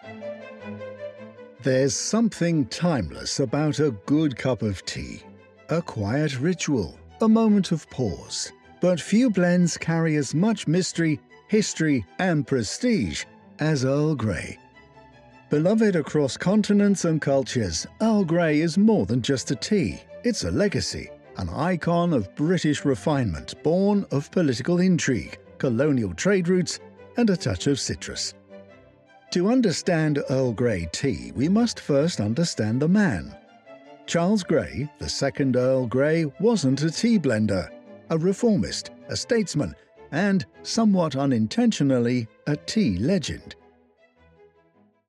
There's something timeless about a good cup of tea. A quiet ritual, a moment of pause. But few blends carry as much mystery, history, and prestige as Earl Grey. Beloved across continents and cultures, Earl Grey is more than just a tea. It's a legacy, an icon of British refinement born of political intrigue, colonial trade routes, and a touch of citrus. To understand Earl Grey tea, we must first understand the man. Charles Grey, the second Earl Grey, wasn't a tea blender, a reformist, a statesman, and, somewhat unintentionally, a tea legend.